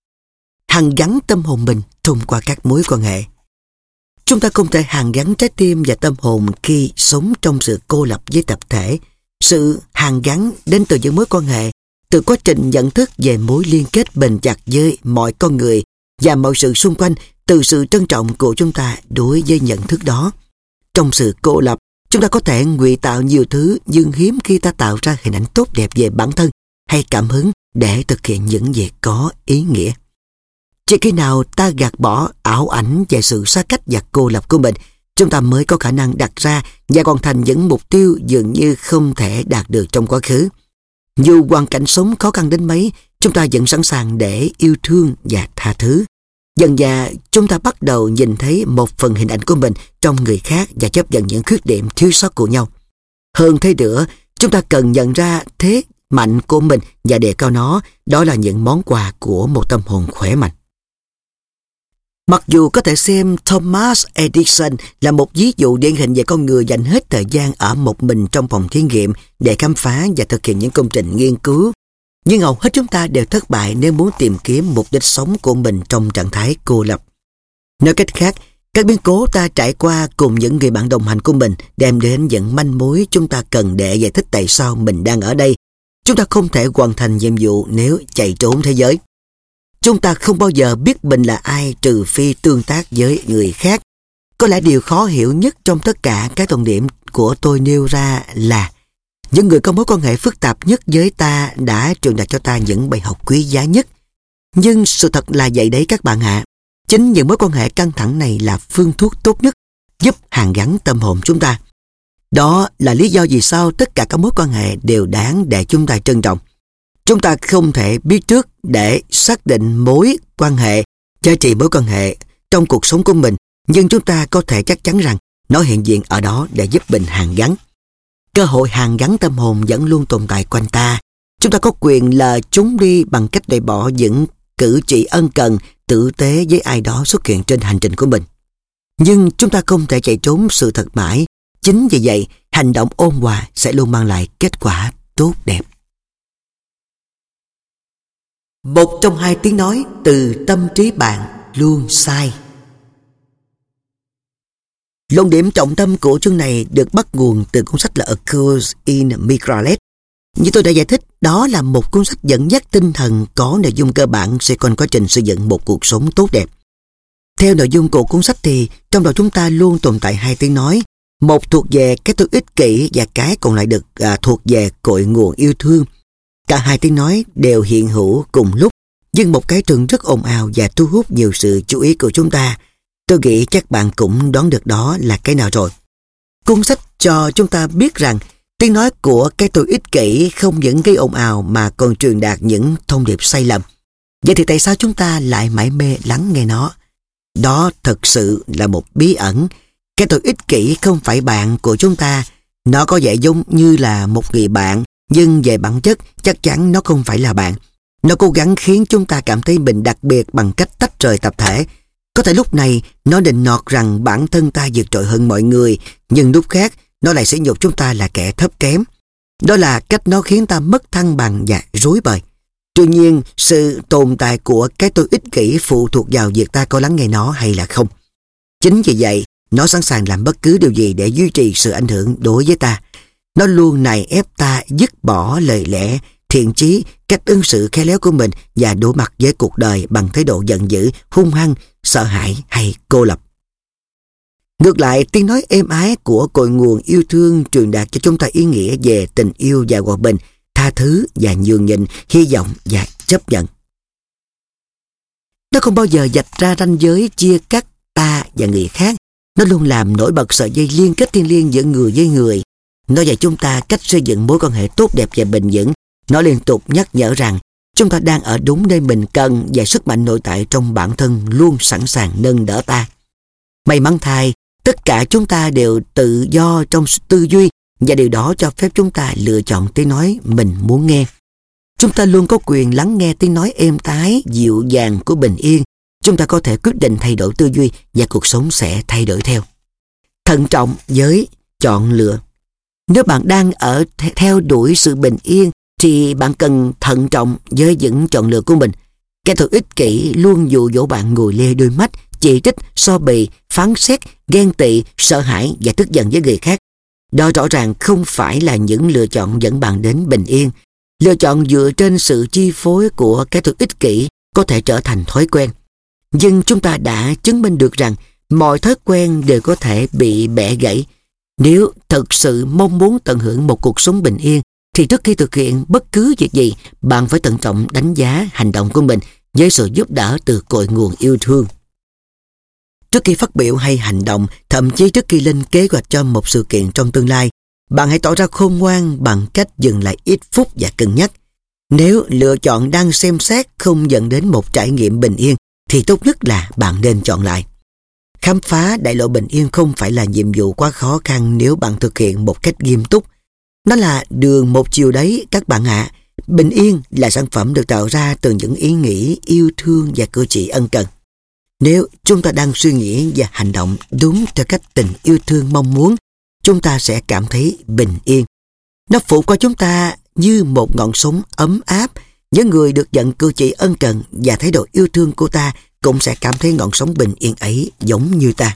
Hàn gắn tâm hồn mình thông qua các mối quan hệ. Chúng ta không thể hàn gắn trái tim và tâm hồn khi sống trong sự cô lập với tập thể. Sự hàn gắn đến từ những mối quan hệ, từ quá trình nhận thức về mối liên kết bền chặt với mọi con người và mọi sự xung quanh, từ sự trân trọng của chúng ta đối với nhận thức đó. Trong sự cô lập, chúng ta có thể ngụy tạo nhiều thứ, nhưng hiếm khi ta tạo ra hình ảnh tốt đẹp về bản thân hay cảm hứng để thực hiện những việc có ý nghĩa. Chỉ khi nào ta gạt bỏ ảo ảnh về sự xa cách và cô lập của mình, chúng ta mới có khả năng đặt ra và hoàn thành những mục tiêu dường như không thể đạt được trong quá khứ. Dù hoàn cảnh sống khó khăn đến mấy, chúng ta vẫn sẵn sàng để yêu thương và tha thứ. Dần dà, chúng ta bắt đầu nhìn thấy một phần hình ảnh của mình trong người khác và chấp nhận những khuyết điểm thiếu sót của nhau. Hơn thế nữa, chúng ta cần nhận ra thế mạnh của mình và đề cao nó, đó là những món quà của một tâm hồn khỏe mạnh. Mặc dù có thể xem Thomas Edison là một ví dụ điển hình về con người dành hết thời gian ở một mình trong phòng thí nghiệm để khám phá và thực hiện những công trình nghiên cứu, nhưng hầu hết chúng ta đều thất bại nếu muốn tìm kiếm mục đích sống của mình trong trạng thái cô lập. Nói cách khác, các biến cố ta trải qua cùng những người bạn đồng hành của mình đem đến những manh mối chúng ta cần để giải thích tại sao mình đang ở đây. Chúng ta không thể hoàn thành nhiệm vụ nếu chạy trốn thế giới. Chúng ta không bao giờ biết mình là ai trừ phi tương tác với người khác. Có lẽ điều khó hiểu nhất trong tất cả các trọng điểm của tôi nêu ra là những người có mối quan hệ phức tạp nhất với ta đã truyền đạt cho ta những bài học quý giá nhất. Nhưng sự thật là vậy đấy các bạn ạ. Chính những mối quan hệ căng thẳng này là phương thuốc tốt nhất giúp hàn gắn tâm hồn chúng ta. Đó là lý do vì sao tất cả các mối quan hệ đều đáng để chúng ta trân trọng. Chúng ta không thể biết trước để xác định mối quan hệ, giá trị mối quan hệ trong cuộc sống của mình, nhưng chúng ta có thể chắc chắn rằng nó hiện diện ở đó để giúp mình hàn gắn. Cơ hội hàn gắn tâm hồn vẫn luôn tồn tại quanh ta. Chúng ta có quyền lờ chúng đi bằng cách loại bỏ những cử chỉ ân cần, tử tế với ai đó xuất hiện trên hành trình của mình. Nhưng chúng ta không thể chạy trốn sự thật mãi. Chính vì vậy, hành động ôn hòa sẽ luôn mang lại kết quả tốt đẹp. Một trong hai tiếng nói từ tâm trí bạn luôn sai. Luận điểm trọng tâm của chương này được bắt nguồn từ cuốn sách là A Course in Miracles. Như tôi đã giải thích, đó là một cuốn sách dẫn dắt tinh thần có nội dung cơ bản xoay quanh quá trình xây dựng một cuộc sống tốt đẹp. Theo nội dung của cuốn sách thì trong đầu chúng ta luôn tồn tại hai tiếng nói, một thuộc về cái tôi ích kỷ và cái còn lại được thuộc về cội nguồn yêu thương. Cả hai tiếng nói đều hiện hữu cùng lúc, nhưng một cái thường rất ồn ào và thu hút nhiều sự chú ý của chúng ta. Tôi nghĩ chắc bạn cũng đoán được đó là cái nào rồi. Cuốn sách cho chúng ta biết rằng tiếng nói của cái tôi ích kỷ không những gây ồn ào mà còn truyền đạt những thông điệp sai lầm. Vậy thì tại sao chúng ta lại mải mê lắng nghe nó? Đó thật sự là một bí ẩn. Cái tôi ích kỷ không phải bạn của chúng ta. Nó có vẻ giống như là một người bạn, nhưng về bản chất chắc chắn nó không phải là bạn. Nó cố gắng khiến chúng ta cảm thấy mình đặc biệt bằng cách tách rời tập thể. Có thể lúc này nó định nọt rằng bản thân ta vượt trội hơn mọi người, nhưng lúc khác nó lại sỉ nhục chúng ta là kẻ thấp kém. Đó là cách nó khiến ta mất thăng bằng và rối bời. Tuy nhiên, sự tồn tại của cái tôi ích kỷ phụ thuộc vào việc ta có lắng nghe nó hay là không. Chính vì vậy, nó sẵn sàng làm bất cứ điều gì để duy trì sự ảnh hưởng đối với ta. Nó luôn nài ép ta dứt bỏ lời lẽ, thiện chí, cách ứng xử khéo léo của mình và đối mặt với cuộc đời bằng thái độ giận dữ, hung hăng, sợ hãi hay cô lập. Ngược lại, tiếng nói êm ái của cội nguồn yêu thương truyền đạt cho chúng ta ý nghĩa về tình yêu và hòa bình, tha thứ và nhường nhịn, hy vọng và chấp nhận. Nó không bao giờ vạch ra ranh giới chia cắt ta và người khác. Nó luôn làm nổi bật sợi dây liên kết thiêng liêng giữa người với người. Nó dạy chúng ta cách xây dựng mối quan hệ tốt đẹp và bền vững. Nó liên tục nhắc nhở rằng chúng ta đang ở đúng nơi mình cần và sức mạnh nội tại trong bản thân luôn sẵn sàng nâng đỡ ta. May mắn thay, tất cả chúng ta đều tự do trong tư duy và điều đó cho phép chúng ta lựa chọn tiếng nói mình muốn nghe. Chúng ta luôn có quyền lắng nghe tiếng nói êm tái, dịu dàng của bình yên. Chúng ta có thể quyết định thay đổi tư duy và cuộc sống sẽ thay đổi theo. Thận trọng với chọn lựa. Nếu bạn đang theo đuổi sự bình yên thì bạn cần thận trọng với những chọn lựa của mình. Kẻ thù ích kỷ luôn dụ dỗ bạn ngồi lê đôi mắt, chỉ trích, so bì, phán xét, ghen tị, sợ hãi và tức giận với người khác. Đó rõ ràng không phải là những lựa chọn dẫn bạn đến bình yên. Lựa chọn dựa trên sự chi phối của kẻ thù ích kỷ có thể trở thành thói quen. Nhưng chúng ta đã chứng minh được rằng mọi thói quen đều có thể bị bẻ gãy. Nếu thực sự mong muốn tận hưởng một cuộc sống bình yên, thì trước khi thực hiện bất cứ việc gì, bạn phải thận trọng đánh giá hành động của mình với sự giúp đỡ từ cội nguồn yêu thương. Trước khi phát biểu hay hành động, thậm chí trước khi lên kế hoạch cho một sự kiện trong tương lai, bạn hãy tỏ ra khôn ngoan bằng cách dừng lại ít phút và cân nhắc. Nếu lựa chọn đang xem xét không dẫn đến một trải nghiệm bình yên, thì tốt nhất là bạn nên chọn lại. Khám phá đại lộ bình yên không phải là nhiệm vụ quá khó khăn nếu bạn thực hiện một cách nghiêm túc. Nó là đường một chiều đấy các bạn ạ. Bình yên là sản phẩm được tạo ra từ những ý nghĩ, yêu thương và cử chỉ ân cần. Nếu chúng ta đang suy nghĩ và hành động đúng theo cách tình yêu thương mong muốn, chúng ta sẽ cảm thấy bình yên. Nó phủ qua chúng ta như một ngọn sống ấm áp. Những người được nhận cử chỉ ân cần và thái độ yêu thương của ta cũng sẽ cảm thấy ngọn sống bình yên ấy giống như ta.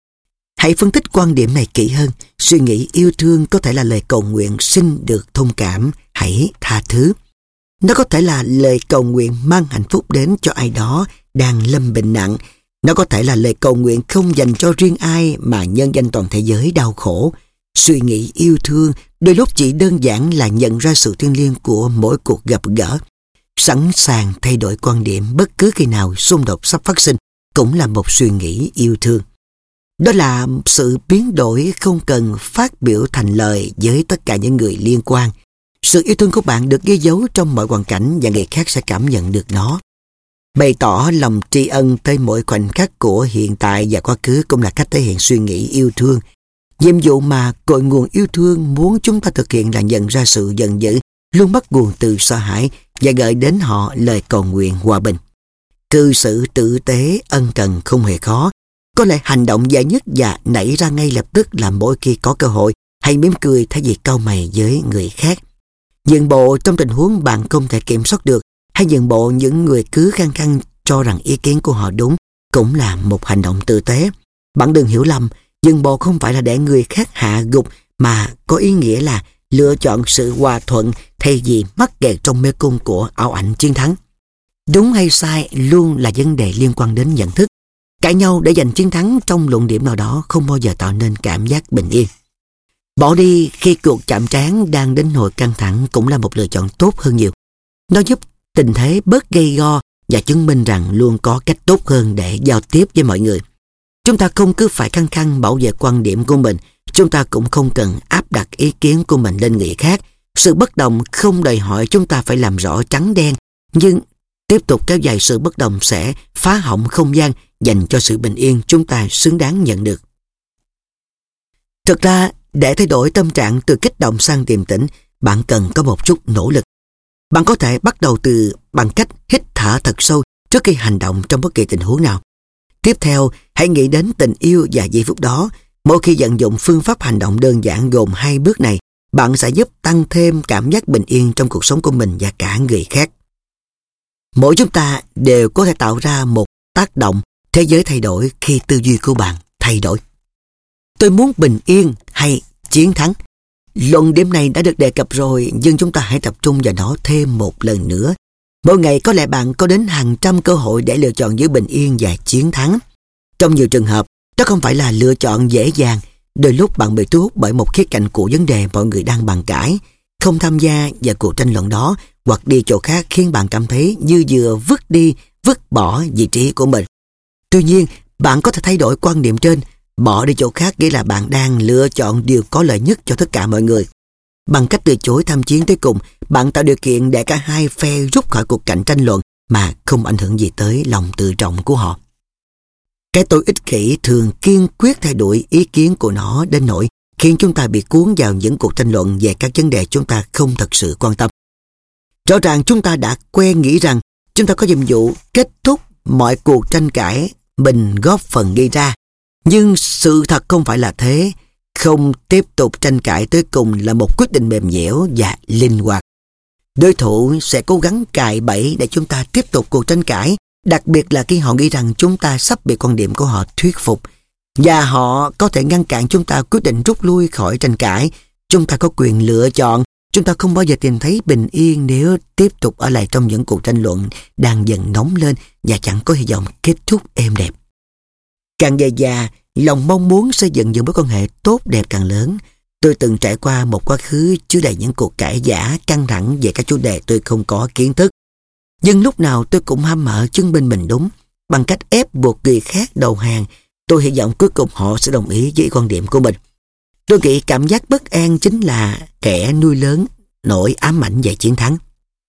Hãy phân tích quan điểm này kỹ hơn. Suy nghĩ yêu thương có thể là lời cầu nguyện xin được thông cảm, hãy tha thứ. Nó có thể là lời cầu nguyện mang hạnh phúc đến cho ai đó đang lâm bệnh nặng. Nó có thể là lời cầu nguyện không dành cho riêng ai mà nhân danh toàn thế giới đau khổ. Suy nghĩ yêu thương đôi lúc chỉ đơn giản là nhận ra sự thiêng liêng của mỗi cuộc gặp gỡ. Sẵn sàng thay đổi quan điểm bất cứ khi nào xung đột sắp phát sinh cũng là một suy nghĩ yêu thương. Đó là sự biến đổi không cần phát biểu thành lời với tất cả những người liên quan. Sự yêu thương của bạn được ghi dấu trong mọi hoàn cảnh và người khác sẽ cảm nhận được nó. Bày tỏ lòng tri ân tới mỗi khoảnh khắc của hiện tại và quá khứ cũng là cách thể hiện suy nghĩ yêu thương. Nhiệm vụ mà cội nguồn yêu thương muốn chúng ta thực hiện là nhận ra sự giận dữ luôn bắt nguồn từ sợ hãi và gợi đến họ lời cầu nguyện hòa bình. Cư xử tử tế, ân cần không hề khó. Có lẽ hành động dễ nhất và nảy ra ngay lập tức là mỗi khi có cơ hội, hãy mỉm cười thay vì cau mày với người khác. Nhượng bộ trong tình huống bạn không thể kiểm soát được, hay nhượng bộ những người cứ khăng khăng cho rằng ý kiến của họ đúng, cũng là một hành động tử tế. Bạn đừng hiểu lầm, nhượng bộ không phải là để người khác hạ gục, mà có ý nghĩa là lựa chọn sự hòa thuận thay vì mắc kẹt trong mê cung của ảo ảnh chiến thắng. Đúng hay sai luôn là vấn đề liên quan đến nhận thức. Cãi nhau để giành chiến thắng trong luận điểm nào đó không bao giờ tạo nên cảm giác bình yên. Bỏ đi khi cuộc chạm trán đang đến hồi căng thẳng cũng là một lựa chọn tốt hơn nhiều. Nó giúp tình thế bớt gay go và chứng minh rằng luôn có cách tốt hơn để giao tiếp với mọi người. Chúng ta không cứ phải khăng khăng bảo vệ quan điểm của mình, chúng ta cũng không cần áp đặt ý kiến của mình lên người khác. Sự bất đồng không đòi hỏi chúng ta phải làm rõ trắng đen, nhưng tiếp tục kéo dài sự bất đồng sẽ phá hỏng không gian dành cho sự bình yên chúng ta xứng đáng nhận được. Thực ra, để thay đổi tâm trạng từ kích động sang điềm tĩnh, bạn cần có một chút nỗ lực. Bạn có thể bắt đầu bằng cách hít thở thật sâu trước khi hành động trong bất kỳ tình huống nào. Tiếp theo, hãy nghĩ đến tình yêu và giây phút đó. Mỗi khi vận dụng phương pháp hành động đơn giản gồm 2 bước này, bạn sẽ giúp tăng thêm cảm giác bình yên trong cuộc sống của mình và cả người khác. Mỗi chúng ta đều có thể tạo ra một tác động thế giới thay đổi khi tư duy của bạn thay đổi. Tôi muốn bình yên hay chiến thắng? Luận điểm này đã được đề cập rồi, nhưng chúng ta hãy tập trung vào nó thêm một lần nữa. Mỗi ngày có lẽ bạn có đến hàng trăm cơ hội để lựa chọn giữa bình yên và chiến thắng. Trong nhiều trường hợp, đó không phải là lựa chọn dễ dàng. Đôi lúc bạn bị thu hút bởi một khía cạnh của vấn đề mọi người đang bàn cãi. Không tham gia vào cuộc tranh luận đó hoặc đi chỗ khác khiến bạn cảm thấy như vừa vứt bỏ vị trí của mình. Tuy nhiên, bạn có thể thay đổi quan điểm trên. Bỏ đi chỗ khác nghĩa là bạn đang lựa chọn điều có lợi nhất cho tất cả mọi người. Bằng cách từ chối tham chiến tới cùng, bạn tạo điều kiện để cả hai phe rút khỏi cuộc cạnh tranh luận mà không ảnh hưởng gì tới lòng tự trọng của họ. Cái tôi ích kỷ thường kiên quyết thay đổi ý kiến của nó đến nỗi khiến chúng ta bị cuốn vào những cuộc tranh luận về các vấn đề chúng ta không thật sự quan tâm. Rõ ràng chúng ta đã quen nghĩ rằng chúng ta có nhiệm vụ kết thúc mọi cuộc tranh cãi mình góp phần gây ra. Nhưng sự thật không phải là thế. Không tiếp tục tranh cãi tới cùng là một quyết định mềm dẻo và linh hoạt. Đối thủ sẽ cố gắng cài bẫy để chúng ta tiếp tục cuộc tranh cãi, đặc biệt là khi họ nghĩ rằng chúng ta sắp bị quan điểm của họ thuyết phục. Và họ có thể ngăn cản chúng ta quyết định rút lui khỏi tranh cãi. Chúng ta có quyền lựa chọn. Chúng ta không bao giờ tìm thấy bình yên nếu tiếp tục ở lại trong những cuộc tranh luận đang dần nóng lên và chẳng có hy vọng kết thúc êm đẹp. Càng về già, lòng mong muốn xây dựng những mối quan hệ tốt đẹp càng lớn. Tôi từng trải qua một quá khứ chứa đầy những cuộc cãi vã căng thẳng về các chủ đề tôi không có kiến thức. Nhưng lúc nào tôi cũng hăm hở chứng minh mình đúng. Bằng cách ép buộc người khác đầu hàng, tôi hy vọng cuối cùng họ sẽ đồng ý với quan điểm của mình. Tôi nghĩ cảm giác bất an chính là kẻ nuôi lớn nỗi ám ảnh về chiến thắng.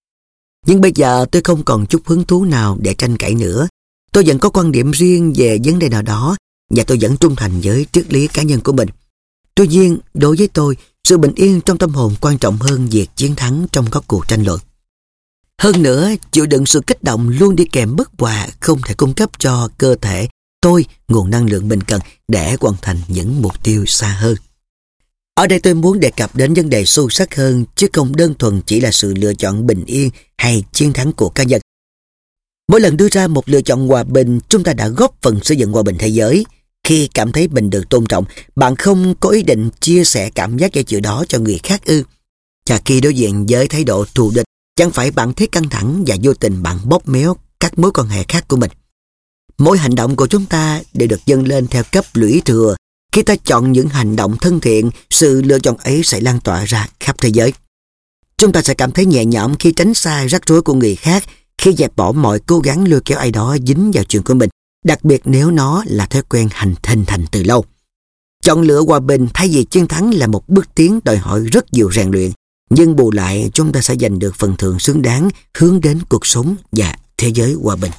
Nhưng bây giờ tôi không còn chút hứng thú nào để tranh cãi nữa. Tôi vẫn có quan điểm riêng về vấn đề nào đó và tôi vẫn trung thành với triết lý cá nhân của mình. Tuy nhiên, đối với tôi, sự bình yên trong tâm hồn quan trọng hơn việc chiến thắng trong các cuộc tranh luận. Hơn nữa, chịu đựng sự kích động luôn đi kèm bất hòa không thể cung cấp cho cơ thể tôi nguồn năng lượng mình cần để hoàn thành những mục tiêu xa hơn. Ở đây tôi muốn đề cập đến vấn đề sâu sắc hơn, chứ không đơn thuần chỉ là sự lựa chọn bình yên hay chiến thắng của cá nhân. Mỗi lần đưa ra một lựa chọn hòa bình, chúng ta đã góp phần xây dựng hòa bình thế giới. Khi cảm thấy mình được tôn trọng, bạn không có ý định chia sẻ cảm giác dễ chịu đó cho người khác ư? Và khi đối diện với thái độ thù địch, chẳng phải bạn thấy căng thẳng và vô tình bạn bóp méo các mối quan hệ khác của mình. Mỗi hành động của chúng ta đều được dâng lên theo cấp lũy thừa. Khi ta chọn những hành động thân thiện, sự lựa chọn ấy sẽ lan tỏa ra khắp thế giới. Chúng ta sẽ cảm thấy nhẹ nhõm khi tránh xa rắc rối của người khác, khi dẹp bỏ mọi cố gắng lôi kéo ai đó dính vào chuyện của mình, đặc biệt nếu nó là thói quen hình thành từ lâu. Chọn lựa hòa bình thay vì chiến thắng là một bước tiến đòi hỏi rất nhiều rèn luyện, nhưng bù lại chúng ta sẽ giành được phần thưởng xứng đáng hướng đến cuộc sống và thế giới hòa bình.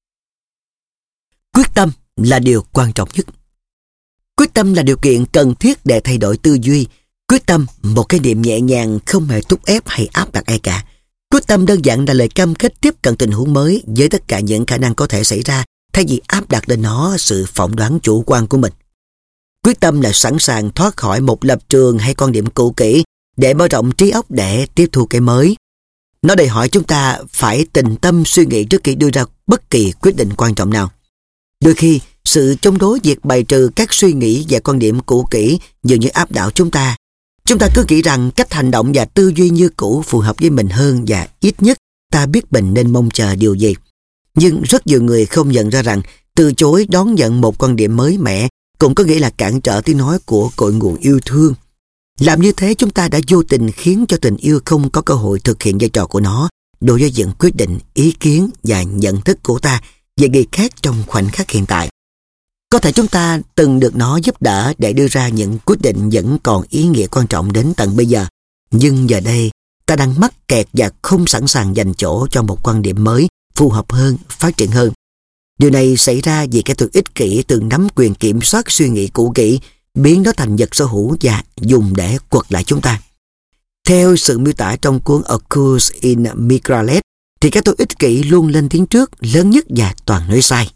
Quyết tâm là điều quan trọng nhất. Quyết tâm là điều kiện cần thiết để thay đổi tư duy. Quyết tâm, một cái niệm nhẹ nhàng, không hề thúc ép hay áp đặt ai cả. Quyết tâm đơn giản là lời cam kết tiếp cận tình huống mới với tất cả những khả năng có thể xảy ra, thay vì áp đặt lên nó sự phỏng đoán chủ quan của mình. Quyết tâm là sẵn sàng thoát khỏi một lập trường hay quan điểm cũ kỹ để mở rộng trí óc để tiếp thu cái mới. Nó đòi hỏi chúng ta phải tĩnh tâm suy nghĩ trước khi đưa ra bất kỳ quyết định quan trọng nào. Đôi khi, sự chống đối việc bày trừ các suy nghĩ và quan điểm cũ kỹ dường như áp đảo chúng ta. Chúng ta cứ nghĩ rằng cách hành động và tư duy như cũ phù hợp với mình hơn và ít nhất ta biết mình nên mong chờ điều gì. Nhưng rất nhiều người không nhận ra rằng từ chối đón nhận một quan điểm mới mẻ cũng có nghĩa là cản trở tiếng nói của cội nguồn yêu thương. Làm như thế chúng ta đã vô tình khiến cho tình yêu không có cơ hội thực hiện vai trò của nó đối với những quyết định, ý kiến và nhận thức của ta về người khác trong khoảnh khắc hiện tại. Có thể chúng ta từng được nó giúp đỡ để đưa ra những quyết định vẫn còn ý nghĩa quan trọng đến tận bây giờ. Nhưng giờ đây, ta đang mắc kẹt và không sẵn sàng dành chỗ cho một quan điểm mới, phù hợp hơn, phát triển hơn. Điều này xảy ra vì cái tôi ích kỷ từng nắm quyền kiểm soát suy nghĩ cũ kỹ, biến nó thành vật sở hữu và dùng để quật lại chúng ta. Theo sự miêu tả trong cuốn A Course in Miracles, thì cái tôi ích kỷ luôn lên tiếng trước, lớn nhất và toàn nói sai.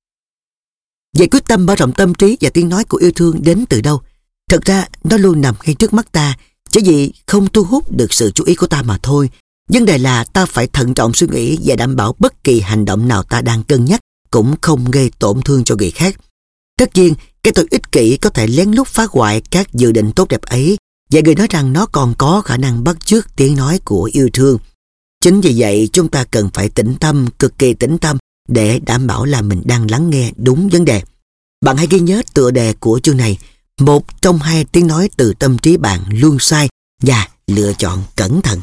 Về quyết tâm mở rộng tâm trí và tiếng nói của yêu thương đến từ đâu? Thật ra nó luôn nằm ngay trước mắt ta, chỉ vì không thu hút được sự chú ý của ta mà thôi. Vấn đề là ta phải thận trọng suy nghĩ và đảm bảo bất kỳ hành động nào ta đang cân nhắc cũng không gây tổn thương cho người khác. Tất nhiên, cái tôi ích kỷ có thể lén lút phá hoại các dự định tốt đẹp ấy, và người nói rằng nó còn có khả năng bắt chước tiếng nói của yêu thương. Chính vì vậy, chúng ta cần phải tĩnh tâm, cực kỳ tĩnh tâm, để đảm bảo là mình đang lắng nghe đúng vấn đề. Bạn hãy ghi nhớ tựa đề của chương này: một trong hai tiếng nói từ tâm trí bạn luôn sai, và lựa chọn cẩn thận.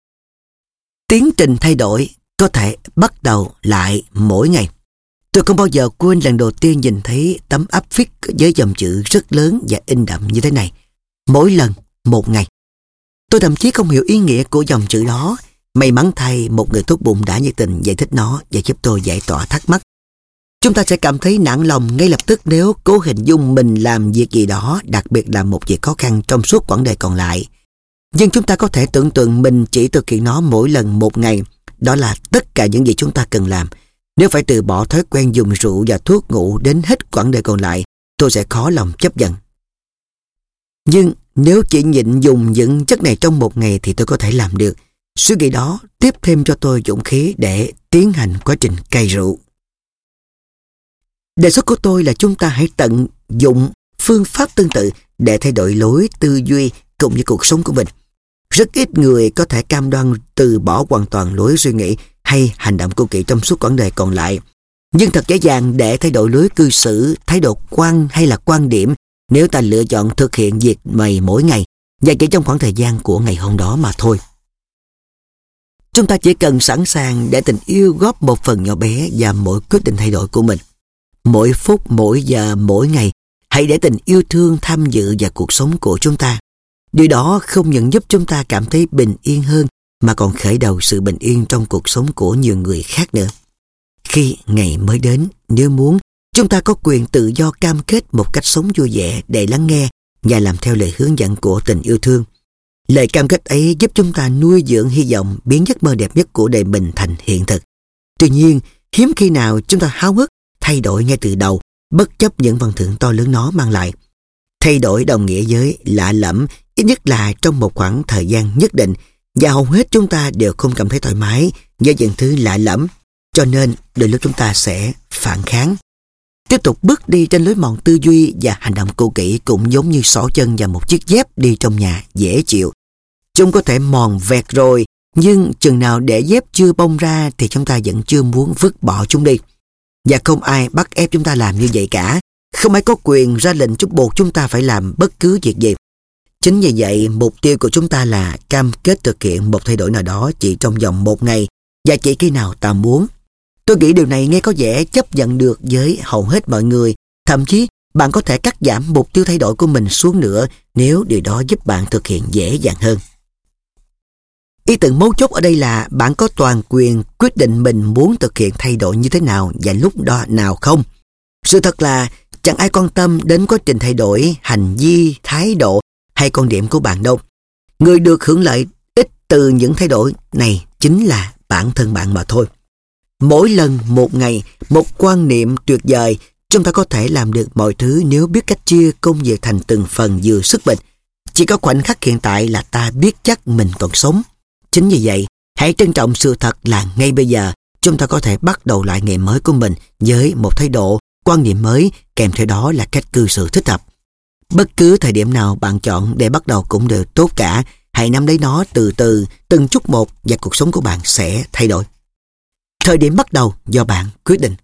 Tiến trình thay đổi có thể bắt đầu lại mỗi ngày. Tôi không bao giờ quên lần đầu tiên nhìn thấy tấm áp phích với dòng chữ rất lớn và in đậm như thế này: mỗi lần một ngày. Tôi thậm chí không hiểu ý nghĩa của dòng chữ đó. May mắn thay, một người tốt bụng đã nhiệt tình giải thích nó và giúp tôi giải tỏa thắc mắc. Chúng ta sẽ cảm thấy nản lòng ngay lập tức nếu cố hình dung mình làm việc gì đó, đặc biệt là một việc khó khăn trong suốt quãng đời còn lại. Nhưng chúng ta có thể tưởng tượng mình chỉ thực hiện nó mỗi lần một ngày. Đó là tất cả những gì chúng ta cần làm. Nếu phải từ bỏ thói quen dùng rượu và thuốc ngủ đến hết quãng đời còn lại, tôi sẽ khó lòng chấp nhận. Nhưng nếu chỉ nhịn dùng những chất này trong một ngày thì tôi có thể làm được. Suy nghĩ đó tiếp thêm cho tôi dũng khí để tiến hành quá trình cai rượu. Đề xuất của tôi là chúng ta hãy tận dụng phương pháp tương tự để thay đổi lối tư duy cũng như cuộc sống của mình. Rất ít người có thể cam đoan từ bỏ hoàn toàn lối suy nghĩ hay hành động cũ kỹ trong suốt quãng đời còn lại. Nhưng thật dễ dàng để thay đổi lối cư xử, thái độ quan hay là quan điểm nếu ta lựa chọn thực hiện việc này mỗi ngày và chỉ trong khoảng thời gian của ngày hôm đó mà thôi. Chúng ta chỉ cần sẵn sàng để tình yêu góp một phần nhỏ bé vào mỗi quyết định thay đổi của mình. Mỗi phút, mỗi giờ, mỗi ngày, hãy để tình yêu thương tham dự vào cuộc sống của chúng ta. Điều đó không những giúp chúng ta cảm thấy bình yên hơn, mà còn khởi đầu sự bình yên trong cuộc sống của nhiều người khác nữa. Khi ngày mới đến, nếu muốn, chúng ta có quyền tự do cam kết một cách sống vui vẻ để lắng nghe và làm theo lời hướng dẫn của tình yêu thương. Lời cam kết ấy giúp chúng ta nuôi dưỡng hy vọng biến giấc mơ đẹp nhất của đời mình thành hiện thực. Tuy nhiên, hiếm khi nào chúng ta háo hức thay đổi ngay từ đầu, bất chấp những phần thưởng to lớn nó mang lại. Thay đổi đồng nghĩa với lạ lẫm, ít nhất là trong một khoảng thời gian nhất định, và hầu hết chúng ta đều không cảm thấy thoải mái với những thứ lạ lẫm, cho nên đôi lúc chúng ta sẽ phản kháng. Tiếp tục bước đi trên lối mòn tư duy và hành động cũ kỹ cũng giống như xỏ chân vào một chiếc dép đi trong nhà dễ chịu. Chúng có thể mòn vẹt rồi, nhưng chừng nào để dép chưa bong ra thì chúng ta vẫn chưa muốn vứt bỏ chúng đi. Và không ai bắt ép chúng ta làm như vậy cả. Không ai có quyền ra lệnh buộc chúng ta phải làm bất cứ việc gì. Chính vì vậy, mục tiêu của chúng ta là cam kết thực hiện một thay đổi nào đó chỉ trong vòng 1 ngày và chỉ khi nào ta muốn. Tôi nghĩ điều này nghe có vẻ chấp nhận được với hầu hết mọi người. Thậm chí, bạn có thể cắt giảm mục tiêu thay đổi của mình xuống nữa nếu điều đó giúp bạn thực hiện dễ dàng hơn. Ý tưởng mấu chốt ở đây là bạn có toàn quyền quyết định mình muốn thực hiện thay đổi như thế nào và lúc đó nào không. Sự thật là chẳng ai quan tâm đến quá trình thay đổi hành vi, thái độ hay quan điểm của bạn đâu. Người được hưởng lợi ít từ những thay đổi này chính là bản thân bạn mà thôi. Mỗi lần một ngày, một quan niệm tuyệt vời, chúng ta có thể làm được mọi thứ nếu biết cách chia công việc thành từng phần vừa sức mình. Chỉ có khoảnh khắc hiện tại là ta biết chắc mình còn sống. Chính vì vậy, hãy trân trọng sự thật là ngay bây giờ, chúng ta có thể bắt đầu lại ngày mới của mình với một thái độ, quan niệm mới, kèm theo đó là cách cư xử thích hợp. Bất cứ thời điểm nào bạn chọn để bắt đầu cũng đều tốt cả. Hãy nắm lấy nó từ từ, từng chút một và cuộc sống của bạn sẽ thay đổi. Thời điểm bắt đầu do bạn quyết định.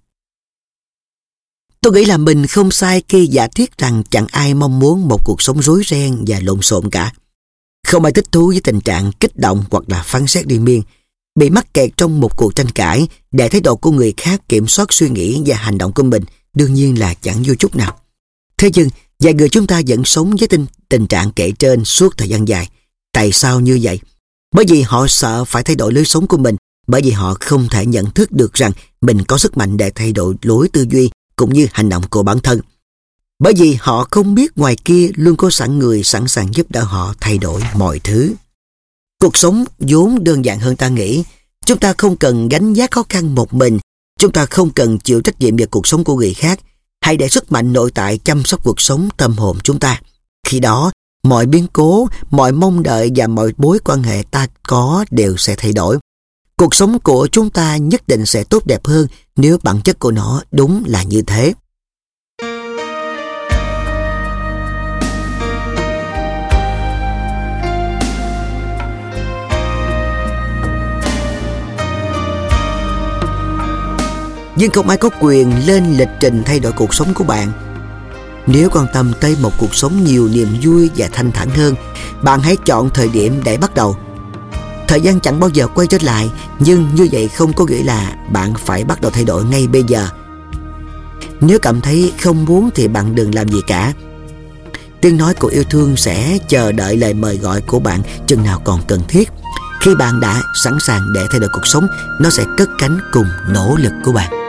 Tôi nghĩ là mình không sai khi giả thiết rằng chẳng ai mong muốn một cuộc sống rối ren và lộn xộn cả. Không ai thích thú với tình trạng kích động hoặc là phán xét liên miên, bị mắc kẹt trong một cuộc tranh cãi để thái độ của người khác kiểm soát suy nghĩ và hành động của mình đương nhiên là chẳng vui chút nào. Thế nhưng, vài người chúng ta vẫn sống với tình trạng kể trên suốt thời gian dài. Tại sao như vậy? Bởi vì họ sợ phải thay đổi lối sống của mình, bởi vì họ không thể nhận thức được rằng mình có sức mạnh để thay đổi lối tư duy cũng như hành động của bản thân. Bởi vì họ không biết ngoài kia luôn có sẵn người sẵn sàng giúp đỡ họ thay đổi mọi thứ. Cuộc sống vốn đơn giản hơn ta nghĩ. Chúng ta không cần gánh vác khó khăn một mình. Chúng ta không cần chịu trách nhiệm về cuộc sống của người khác. Hãy để sức mạnh nội tại chăm sóc cuộc sống tâm hồn chúng ta. Khi đó, mọi biến cố, mọi mong đợi và mọi mối quan hệ ta có đều sẽ thay đổi. Cuộc sống của chúng ta nhất định sẽ tốt đẹp hơn nếu bản chất của nó đúng là như thế. Nhưng không ai có quyền lên lịch trình thay đổi cuộc sống của bạn. Nếu quan tâm tới một cuộc sống nhiều niềm vui và thanh thản hơn, bạn hãy chọn thời điểm để bắt đầu. Thời gian chẳng bao giờ quay trở lại, nhưng như vậy không có nghĩa là bạn phải bắt đầu thay đổi ngay bây giờ. Nếu cảm thấy không muốn thì bạn đừng làm gì cả. Tiếng nói của yêu thương sẽ chờ đợi lời mời gọi của bạn chừng nào còn cần thiết. Khi bạn đã sẵn sàng để thay đổi cuộc sống, nó sẽ cất cánh cùng nỗ lực của bạn.